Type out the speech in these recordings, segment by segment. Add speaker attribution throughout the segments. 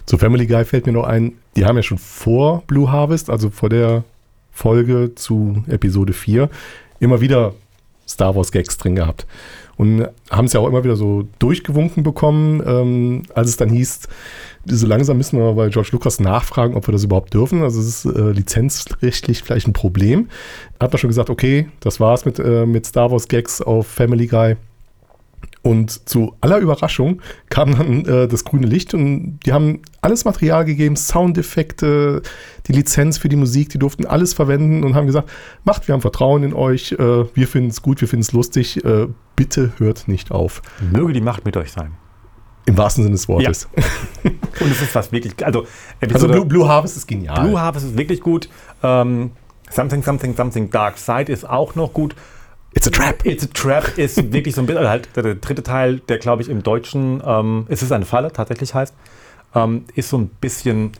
Speaker 1: Zu Family Guy fällt mir noch ein, die haben ja schon vor Blue Harvest, also vor der Folge zu Episode 4, immer wieder Star Wars Gags drin gehabt. Und haben es ja auch immer wieder so durchgewunken bekommen, als es dann hieß, so langsam müssen wir bei George Lucas nachfragen, ob wir das überhaupt dürfen. Also es ist lizenzrechtlich vielleicht ein Problem. Hat man schon gesagt, okay, das war's mit Star Wars Gags auf Family Guy. Und zu aller Überraschung kam dann das grüne Licht und die haben alles Material gegeben, Soundeffekte, die Lizenz für die Musik, die durften alles verwenden und haben gesagt, wir haben Vertrauen in euch, wir finden es gut, wir finden es lustig, bitte hört nicht auf.
Speaker 2: Möge die Macht mit euch sein.
Speaker 1: Im wahrsten Sinne des Wortes.
Speaker 2: Ja. Und es ist was wirklich, also
Speaker 1: Blue Harvest ist genial.
Speaker 2: Blue Harvest ist wirklich gut. Something Dark Side ist auch noch gut.
Speaker 1: It's a Trap.
Speaker 2: It's a Trap ist wirklich so ein bisschen, also halt der dritte Teil, der glaube ich im Deutschen, es ist eine Falle, tatsächlich heißt, ist so ein bisschen,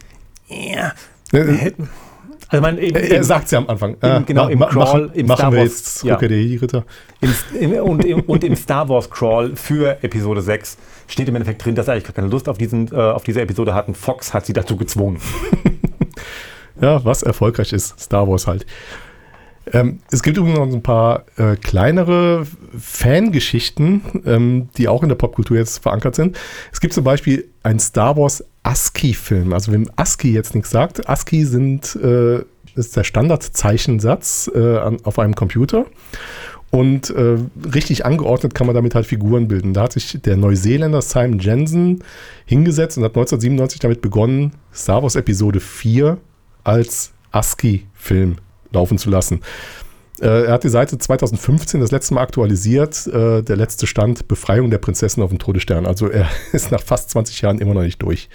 Speaker 2: also
Speaker 1: er sagt es ja am Anfang.
Speaker 2: Genau, im Crawl, im Star
Speaker 1: wir
Speaker 2: Wars.
Speaker 1: Jetzt Rückkehr der Jedi-Ritter.
Speaker 2: Und im Star Wars Crawl für Episode 6 steht im Endeffekt drin, dass er eigentlich gar keine Lust auf diese Episode hatten. Fox hat sie dazu gezwungen.
Speaker 1: Ja, was erfolgreich ist, Star Wars halt. Es gibt übrigens noch ein paar kleinere Fangeschichten, die auch in der Popkultur jetzt verankert sind. Es gibt zum Beispiel einen Star Wars ASCII-Film. Also wem ASCII jetzt nichts sagt, ASCII ist der Standardzeichensatz auf einem Computer. Und richtig angeordnet kann man damit halt Figuren bilden. Da hat sich der Neuseeländer Simon Jensen hingesetzt und hat 1997 damit begonnen, Star Wars Episode 4 als ASCII-Film laufen zu lassen. Er hat die Seite 2015 das letzte Mal aktualisiert. Der letzte Stand, Befreiung der Prinzessin auf dem Todesstern. Also er ist nach fast 20 Jahren immer noch nicht durch.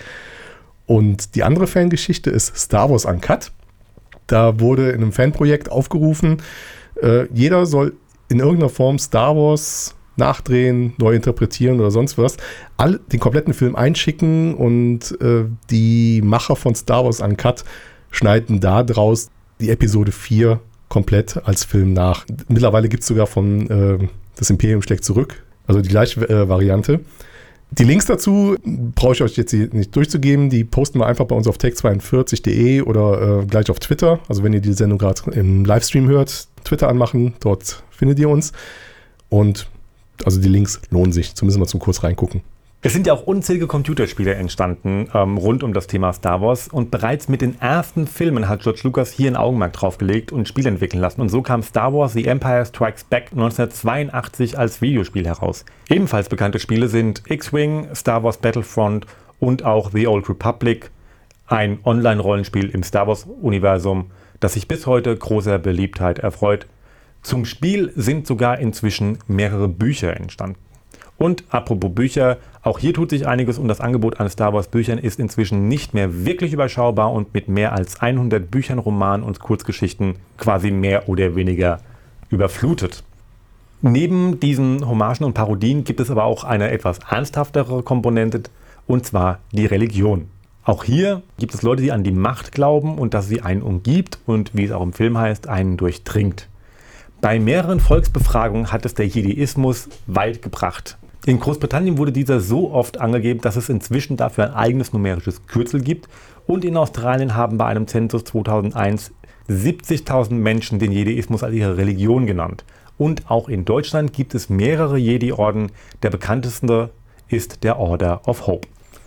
Speaker 1: Und die andere Fangeschichte ist Star Wars Uncut. Da wurde in einem Fanprojekt aufgerufen, jeder soll in irgendeiner Form Star Wars nachdrehen, neu interpretieren oder sonst was. Den kompletten Film einschicken und die Macher von Star Wars Uncut schneiden da draus die Episode 4 komplett als Film nach. Mittlerweile gibt es sogar von Das Imperium schlägt zurück, also die gleiche Variante. Die Links dazu brauche ich euch jetzt nicht durchzugeben, die posten wir einfach bei uns auf tech42.de oder gleich auf Twitter. Also wenn ihr die Sendung gerade im Livestream hört, Twitter anmachen, dort findet ihr uns. Und also die Links lohnen sich, zumindest mal zum kurz reingucken.
Speaker 2: Es sind ja auch unzählige Computerspiele entstanden rund um das Thema Star Wars und bereits mit den ersten Filmen hat George Lucas hier ein Augenmerk drauf gelegt und Spiele entwickeln lassen. Und so kam Star Wars The Empire Strikes Back 1982 als Videospiel heraus. Ebenfalls bekannte Spiele sind X-Wing, Star Wars Battlefront und auch The Old Republic, ein Online-Rollenspiel im Star Wars-Universum, das sich bis heute großer Beliebtheit erfreut. Zum Spiel sind sogar inzwischen mehrere Bücher entstanden. Und apropos Bücher, auch hier tut sich einiges und das Angebot an Star Wars Büchern ist inzwischen nicht mehr wirklich überschaubar und mit mehr als 100 Büchern, Romanen und Kurzgeschichten quasi mehr oder weniger überflutet. Neben diesen Hommagen und Parodien gibt es aber auch eine etwas ernsthaftere Komponente, und zwar die Religion. Auch hier gibt es Leute, die an die Macht glauben und dass sie einen umgibt und, wie es auch im Film heißt, einen durchdringt. Bei mehreren Volksbefragungen hat es der Jediismus weit gebracht. In Großbritannien wurde dieser so oft angegeben, dass es inzwischen dafür ein eigenes numerisches Kürzel gibt. Und in Australien haben bei einem Zensus 2001 70.000 Menschen den Jediismus als ihre Religion genannt. Und auch in Deutschland gibt es mehrere Jedi-Orden. Der bekannteste ist der Order of Hope.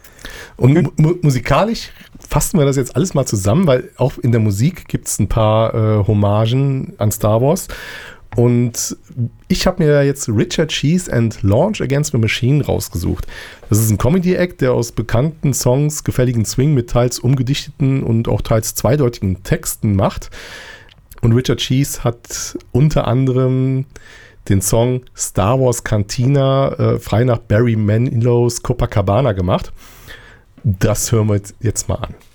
Speaker 1: Und musikalisch fassen wir das jetzt alles mal zusammen, weil auch in der Musik gibt es ein paar Hommagen an Star Wars. Und ich habe mir jetzt Richard Cheese and Launch Against the Machine rausgesucht. Das ist ein Comedy-Act, der aus bekannten Songs gefälligen Swing mit teils umgedichteten und auch teils zweideutigen Texten macht. Und Richard Cheese hat unter anderem den Song Star Wars Cantina frei nach Barry Manilow's Copacabana gemacht. Das hören wir jetzt mal an.